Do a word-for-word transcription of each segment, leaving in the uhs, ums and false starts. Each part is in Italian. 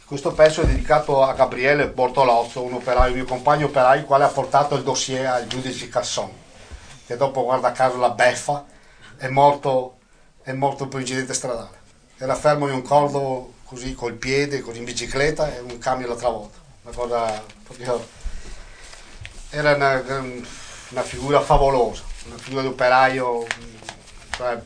Questo pezzo è dedicato a Gabriele Bortolozzo, un operaio, mio compagno operaio, il quale ha portato il dossier al giudice Casson, che dopo, guarda caso, la beffa, è morto, è morto per incidente stradale. Era fermo in un cordo così col piede, così in bicicletta, e un camion l'ha travolto. Una cosa proprio... Era una, una figura favolosa, una figura di operaio, cioè,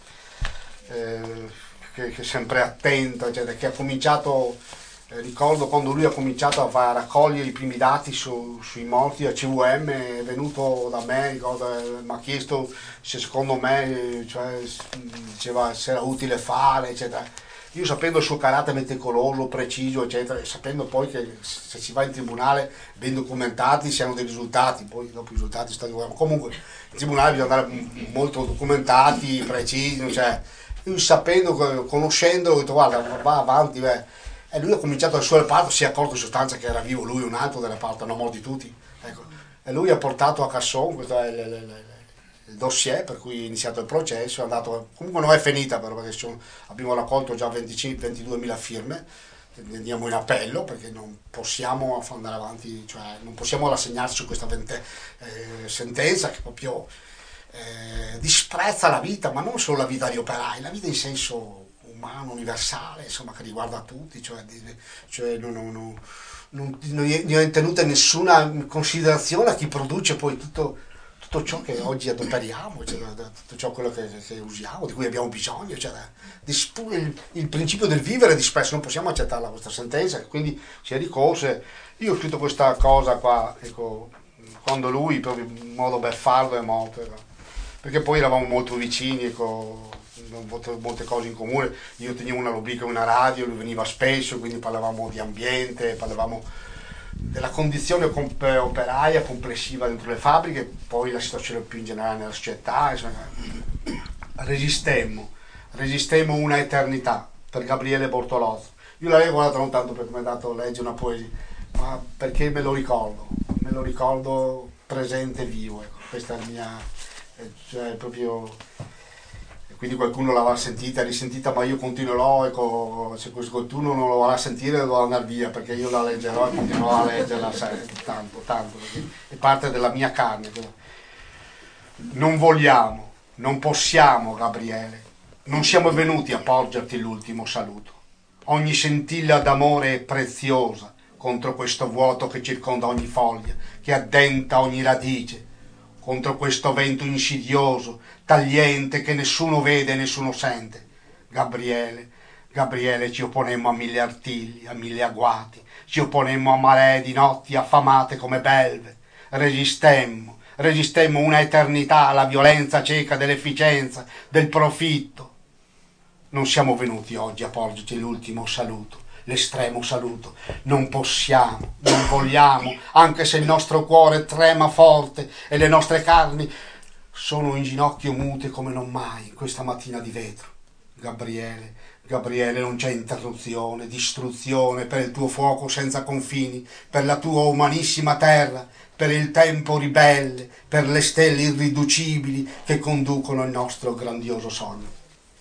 eh, che, che è sempre attento, cioè, che ha cominciato... Eh, ricordo quando lui ha cominciato a, far, a raccogliere i primi dati su, sui morti a C V M, è venuto da me, mi ha chiesto se secondo me, cioè, diceva se era utile fare, eccetera. Io, sapendo il suo carattere meticoloso, preciso, eccetera, e sapendo poi che se si va in tribunale ben documentati si hanno dei risultati, poi dopo i risultati stanno... Comunque in tribunale bisogna andare molto documentati, precisi, cioè, io sapendo, conoscendolo, ho detto guarda, va avanti, beh. E lui ha cominciato il suo reparto, si è accorto in sostanza che era vivo lui, un altro del reparto, hanno morti tutti. Ecco. E lui ha portato a Casson, questo è il, il, il, il dossier per cui è iniziato il processo, è andato, comunque non è finita però, perché sono, abbiamo raccolto già venticinque ventiduemila firme, andiamo in appello perché non possiamo andare avanti, cioè non possiamo rassegnarci su questa vente, eh, sentenza che proprio eh, disprezza la vita, ma non solo la vita degli operai, la vita in senso umano, universale, insomma, che riguarda tutti, cioè, cioè non, non, non, non, non è tenuta nessuna considerazione a chi produce poi tutto, tutto ciò che oggi adoperiamo, cioè, tutto ciò quello che, che usiamo, di cui abbiamo bisogno, cioè, il, il principio del vivere è dispresso, non possiamo accettarla questa sentenza, quindi si è ricorso. Io ho scritto questa cosa qua, ecco, quando lui, proprio in modo beffardo, è morto, perché poi eravamo molto vicini, ecco, molte cose in comune. Io tenevo una rubrica in una radio, lui veniva spesso, quindi parlavamo di ambiente, parlavamo della condizione operaia complessiva dentro le fabbriche, poi la situazione più in generale nella società, insomma. resistemmo resistemmo una eternità per Gabriele Bortolozzo. Io l'avevo guardato non tanto perché mi ha dato a leggere una poesia, ma perché me lo ricordo me lo ricordo presente e vivo, ecco. Questa è la mia, cioè, proprio. Quindi qualcuno l'avrà sentita, risentita, ma io continuerò, ecco, se qualcuno non lo vorrà sentire devo andare via, perché io la leggerò e continuerò a leggerla tanto, tanto, perché è parte della mia carne. Non vogliamo, non possiamo, Gabriele, non siamo venuti a porgerti l'ultimo saluto. Ogni scintilla d'amore è preziosa contro questo vuoto che circonda ogni foglia, che addenta ogni radice, contro questo vento insidioso, tagliente, che nessuno vede e nessuno sente. Gabriele, Gabriele, ci opponemmo a mille artigli, a mille agguati, ci opponemmo a maree di notti affamate come belve, resistemmo, resistemmo una eternità alla violenza cieca dell'efficienza, del profitto. Non siamo venuti oggi a porgerti l'ultimo saluto, l'estremo saluto. Non possiamo, non vogliamo, anche se il nostro cuore trema forte e le nostre carni sono in ginocchio mute come non mai in questa mattina di vetro. Gabriele, Gabriele, non c'è interruzione, distruzione per il tuo fuoco senza confini, per la tua umanissima terra, per il tempo ribelle, per le stelle irriducibili che conducono il nostro grandioso sogno.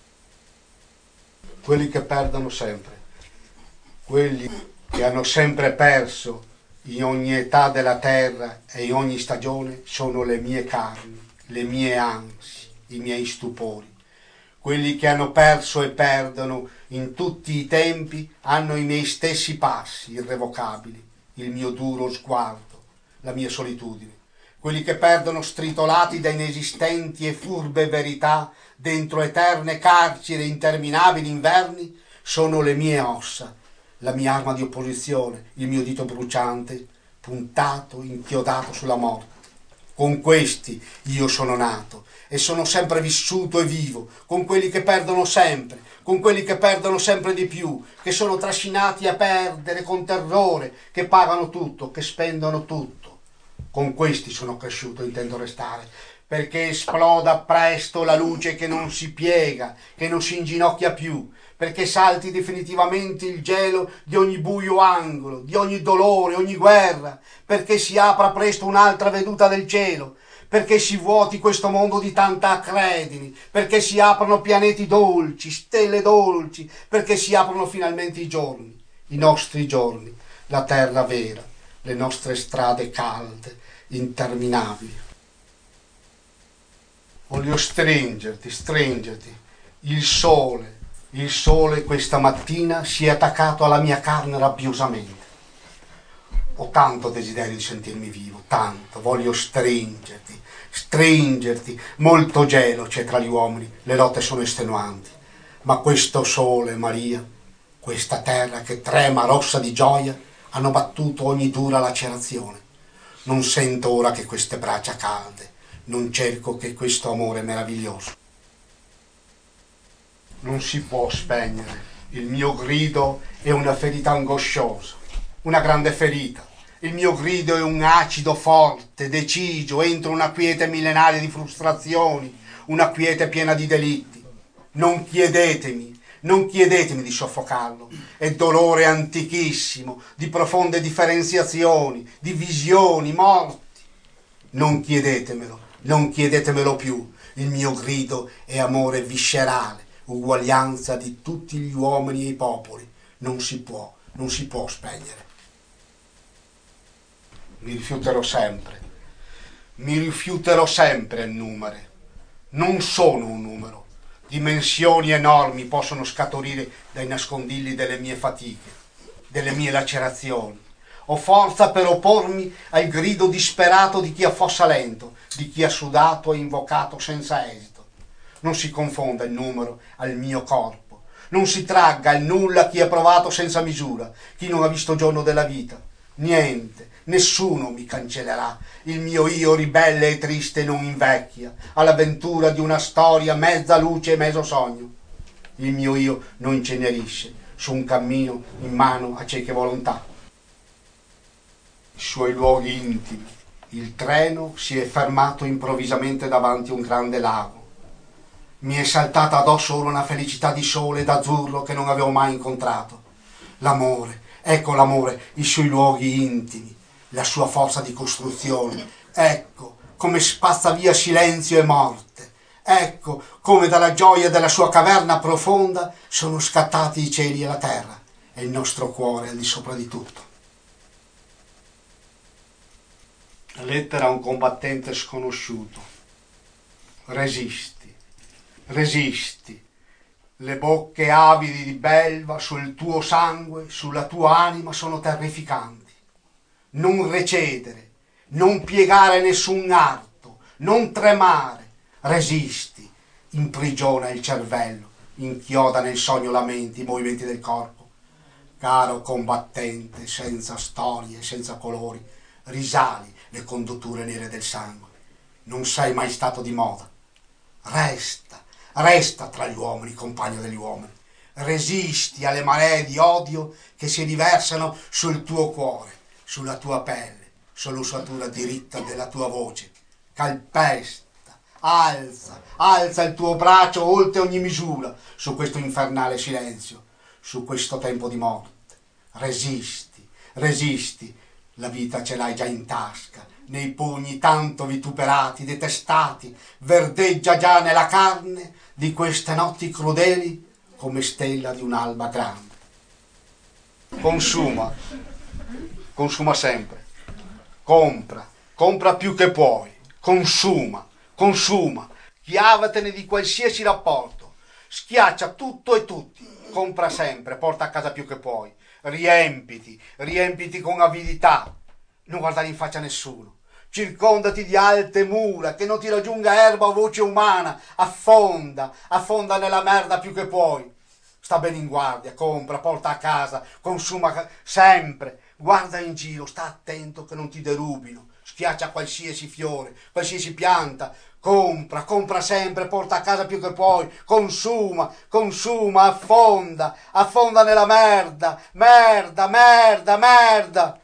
Quelli che perdono sempre, quelli che hanno sempre perso in ogni età della terra e in ogni stagione, sono le mie carni, le mie ansie, i miei stupori. Quelli che hanno perso e perdono in tutti i tempi hanno i miei stessi passi irrevocabili, il mio duro sguardo, la mia solitudine. Quelli che perdono stritolati da inesistenti e furbe verità dentro eterne carceri e interminabili inverni sono le mie ossa, la mia arma di opposizione, il mio dito bruciante, puntato, inchiodato sulla morte. Con questi io sono nato e sono sempre vissuto e vivo, con quelli che perdono sempre, con quelli che perdono sempre di più, che sono trascinati a perdere con terrore, che pagano tutto, che spendono tutto. Con questi sono cresciuto, intendo restare, perché esploda presto la luce che non si piega, che non si inginocchia più, perché salti definitivamente il gelo di ogni buio angolo, di ogni dolore, ogni guerra, perché si apra presto un'altra veduta del cielo, perché si vuoti questo mondo di tanta acredine, perché si aprono pianeti dolci, stelle dolci, perché si aprono finalmente i giorni, i nostri giorni, la terra vera, le nostre strade calde, interminabili. Voglio stringerti, stringerti. Il sole, il sole questa mattina si è attaccato alla mia carne rabbiosamente. Ho tanto desiderio di sentirmi vivo, tanto, voglio stringerti, stringerti. Molto gelo c'è tra gli uomini, le lotte sono estenuanti. Ma questo sole, Maria, questa terra che trema rossa di gioia, hanno battuto ogni dura lacerazione. Non sento ora che queste braccia calde, non cerco che questo amore meraviglioso. Non si può spegnere. Il mio grido è una ferita angosciosa, una grande ferita. Il mio grido è un acido forte, deciso, entro una quiete millenaria di frustrazioni, una quiete piena di delitti. Non chiedetemi, non chiedetemi di soffocarlo. È dolore antichissimo, di profonde differenziazioni, di visioni, morti. Non chiedetemelo, non chiedetemelo più. Il mio grido è amore viscerale, uguaglianza di tutti gli uomini e i popoli. Non si può, non si può spegnere. Mi rifiuterò sempre, mi rifiuterò sempre il numero. Non sono un numero. Dimensioni enormi possono scaturire dai nascondigli delle mie fatiche, delle mie lacerazioni. Ho forza per oppormi al grido disperato di chi affossa lento, di chi ha sudato e invocato senza esito. Non si confonda il numero al mio corpo, non si tragga il nulla chi ha provato senza misura, chi non ha visto giorno della vita. Niente, nessuno mi cancellerà. Il mio io ribelle e triste non invecchia all'avventura di una storia mezza luce e mezzo sogno. Il mio io non incenerisce su un cammino in mano a cieche volontà. I suoi luoghi intimi. Il treno si è fermato improvvisamente davanti a un grande lago. Mi è saltata addosso ora una felicità di sole ed azzurro che non avevo mai incontrato. L'amore, ecco l'amore, i suoi luoghi intimi, la sua forza di costruzione. Ecco come spazza via silenzio e morte. Ecco come dalla gioia della sua caverna profonda sono scattati i cieli e la terra e il nostro cuore al di sopra di tutto. Lettera a un combattente sconosciuto. Resisti, resisti. Le bocche avidi di belva sul tuo sangue, sulla tua anima sono terrificanti. Non recedere, non piegare nessun arto, non tremare. Resisti, imprigiona il cervello, inchioda nel sogno la mente, i movimenti del corpo. Caro combattente, senza storie, senza colori, risali le condutture nere del sangue. Non sei mai stato di moda. Resta, resta tra gli uomini, compagno degli uomini. Resisti alle maree di odio che si riversano sul tuo cuore, sulla tua pelle, sull'ossatura diritta della tua voce. Calpesta, alza, alza il tuo braccio oltre ogni misura su questo infernale silenzio, su questo tempo di morte. Resisti, resisti. La vita ce l'hai già in tasca, nei pugni tanto vituperati, detestati, verdeggia già nella carne di queste notti crudeli come stella di un'alba grande. Consuma, consuma sempre, compra, compra più che puoi, consuma, consuma, chiavatene di qualsiasi rapporto, schiaccia tutto e tutti, compra sempre, porta a casa più che puoi. Riempiti, riempiti con avidità, non guardare in faccia a nessuno, circondati di alte mura, che non ti raggiunga erba o voce umana, affonda, affonda nella merda più che puoi, sta bene in guardia, compra, porta a casa, consuma sempre, guarda in giro, sta attento che non ti derubino, schiaccia qualsiasi fiore, qualsiasi pianta, compra, compra sempre, porta a casa più che puoi, consuma, consuma, affonda, affonda nella merda, merda, merda, merda.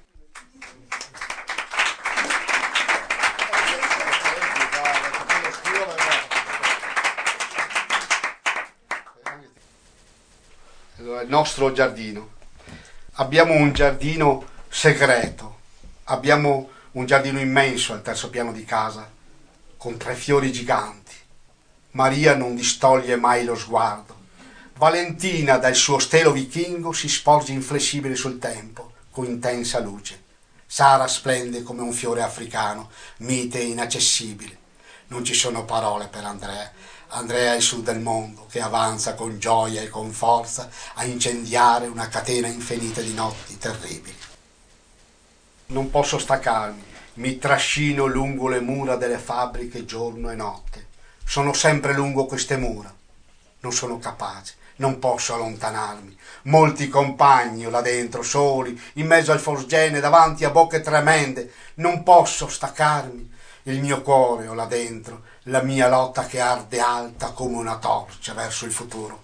Il nostro giardino. Abbiamo un giardino segreto, abbiamo un giardino immenso al terzo piano di casa, con tre fiori giganti. Maria non distoglie mai lo sguardo Valentina dal suo stelo vichingo si sporge inflessibile sul tempo, con intensa luce. Sara splende come un fiore africano, mite e inaccessibile. Non ci sono parole per Andrea. Andrea è il sud del mondo, che avanza con gioia e con forza a incendiare una catena infinita di notti terribili. Non posso staccarmi, mi trascino lungo le mura delle fabbriche giorno e notte. Sono sempre lungo queste mura. Non sono capace, non posso allontanarmi. Molti compagni là dentro, soli, in mezzo al forgene, davanti a bocche tremende. Non posso staccarmi. Il mio cuore ho là dentro, la mia lotta che arde alta come una torcia verso il futuro.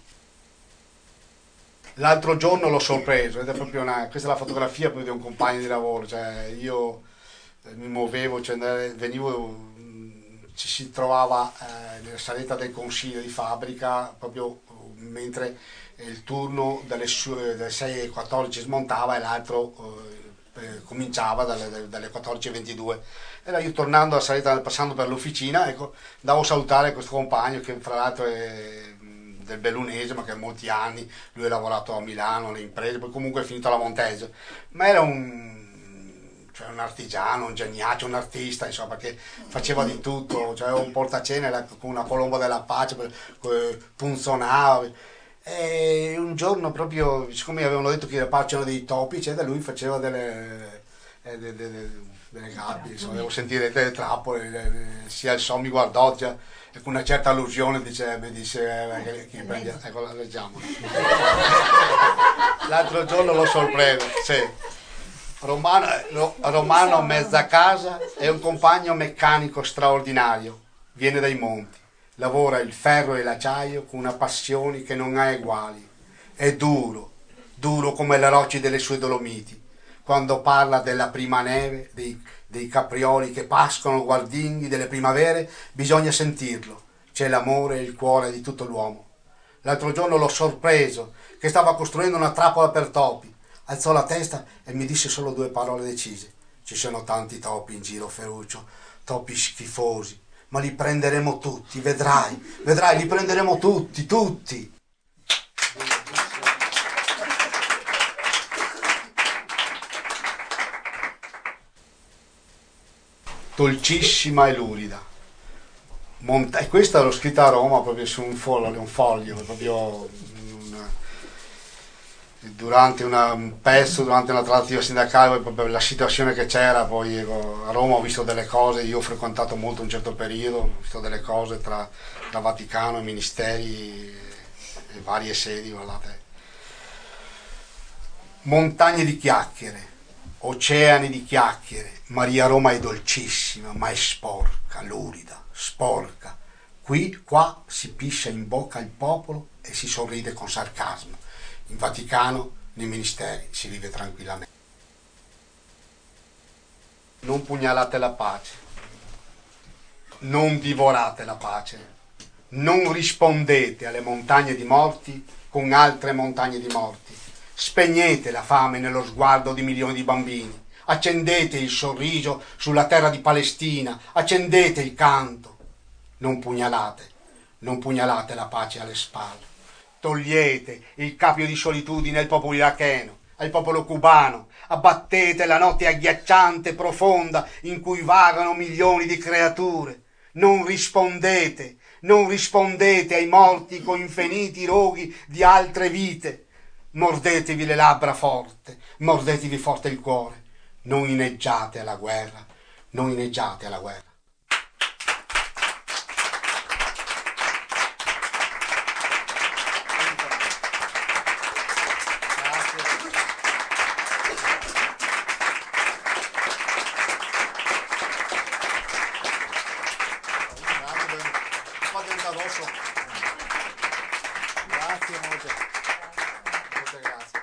L'altro giorno l'ho sorpreso, ed è proprio una, questa è la fotografia di un compagno di lavoro, cioè io mi muovevo, cioè venivo, ci si trovava eh, nella saletta del consiglio di fabbrica proprio mentre il turno dalle, dalle sei alle quattordici smontava e l'altro eh, cominciava dalle, dalle quattordici alle ventidue. Era io tornando a salita, passando per l'officina, ecco, andavo a salutare questo compagno che fra l'altro è del Bellunese, ma che ha molti anni, lui ha lavorato a Milano, alle imprese, poi comunque è finito alla Monteggio, ma era un, cioè un artigiano, un geniaccio, un artista, insomma, perché faceva di tutto, cioè un portacene con una colomba della pace, punzonava. E un giorno proprio, siccome mi avevano detto che c'erano dei topi, cioè da lui faceva delle, eh, delle, delle, delle gabbie, insomma, devo sentire delle trappole, sia il son mi guardò, cioè, e con una certa allusione dice, mi dice eh, che prendi, ecco, la leggiamo. L'altro giorno l'ho sorpreso, sì. Romano, Romano Mezzacasa è un compagno meccanico straordinario, viene dai monti, lavora il ferro e l'acciaio con una passione che non ha eguali, è duro, duro come le rocce delle sue Dolomiti. Quando parla della prima neve, dei, dei caprioli che pascono guardinghi, delle primavere, bisogna sentirlo. C'è l'amore e il cuore di tutto l'uomo. L'altro giorno l'ho sorpreso che stava costruendo una trappola per topi. Alzò la testa e mi disse solo due parole decise. Ci sono tanti topi in giro, Ferruccio, topi schifosi, ma li prenderemo tutti, vedrai, vedrai, li prenderemo tutti, tutti. Dolcissima e lurida. Monta- e questa l'ho scritta a Roma proprio su un foglio, un foglio proprio un, durante una, un pezzo, durante una trattativa sindacale, proprio la situazione che c'era. Poi ecco, a Roma ho visto delle cose, io ho frequentato molto un certo periodo, ho visto delle cose tra, tra Vaticano e ministeri e, e varie sedi, guardate. Montagne di chiacchiere, oceani di chiacchiere. Maria Roma è dolcissima, ma è sporca, lurida, sporca. Qui, qua si piscia in bocca al popolo e si sorride con sarcasmo. In Vaticano, nei ministeri, si vive tranquillamente. Non pugnalate la pace, non divorate la pace, non rispondete alle montagne di morti con altre montagne di morti. Spegnete la fame nello sguardo di milioni di bambini. Accendete il sorriso sulla terra di Palestina, accendete il canto. Non pugnalate, non pugnalate la pace alle spalle. Togliete il cappio di solitudine al popolo iracheno, al popolo cubano, abbattete la notte agghiacciante e profonda in cui vagano milioni di creature. Non rispondete, non rispondete ai morti con infiniti roghi di altre vite. Mordetevi le labbra forte, mordetevi forte il cuore. Non inneggiate alla guerra, non inneggiate alla guerra. Grazie molte. Molte grazie.